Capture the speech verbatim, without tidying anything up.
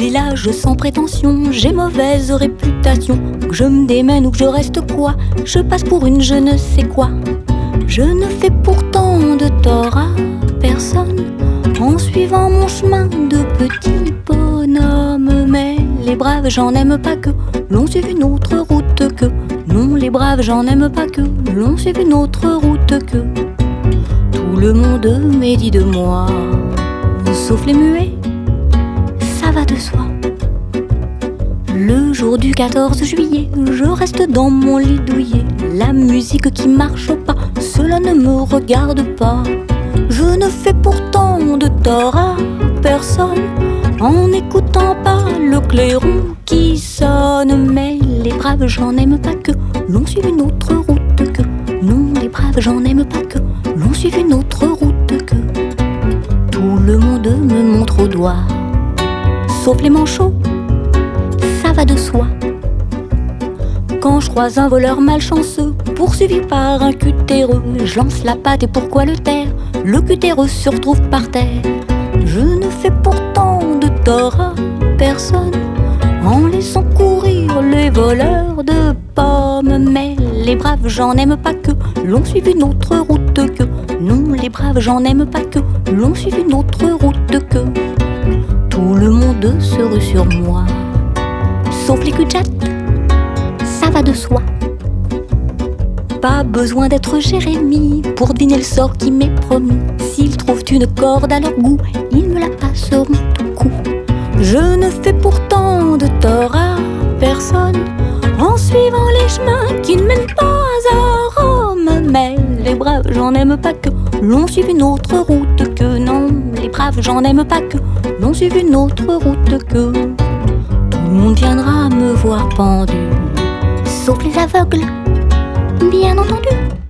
village sans prétention, j'ai mauvaise réputation. Que je me démène ou que je reste quoi, je passe pour une je ne sais quoi. Je ne fais pourtant de tort à personne en suivant mon chemin de petit bonhomme. Mais les braves, j'en aime pas que l'on suive une autre route que. Non, les braves, j'en aime pas que l'on suive une autre route que. Tout le monde médit de moi, sauf les muets, ça va de soi. Le jour du quatorze juillet, je reste dans mon lit douillet. La musique qui marche pas, cela ne me regarde pas. Je ne fais pourtant de tort à personne en n'écoutant pas le clairon qui sonne. Mais les braves, j'en aime pas que l'on suive une autre route que. Non, les braves, j'en aime pas que l'on suive une autre route que. Tout le monde me montre au doigt, sauf les manchots, ça va de soi. Quand je croise un voleur malchanceux, poursuivi par un cutéreux, je lance la patte et pourquoi le taire? Le cutéreux se retrouve par terre. Je ne fais pourtant de tort à personne en laissant courir les voleurs de pommes. Mais les braves, j'en aime pas que l'on suive une autre route que. Non, les braves, j'en aime pas que l'on suive une autre route que. Tout le monde se rue sur moi, sauf les cul-de-jatte, ça va de soi. Pas besoin d'être Jérémie pour deviner le sort qui m'est promis. S'ils trouvent une corde à leur goût, ils me la passeront tout coup. Je ne fais pourtant de tort à personne en suivant les chemins qui ne mènent pas à Rome. Mais les braves, j'en aime pas que l'on suive une autre route que. Non, les braves, j'en aime pas que l'on suive une autre route que. Tout le monde viendra me voir pendu, sauf les aveugles, bien entendu.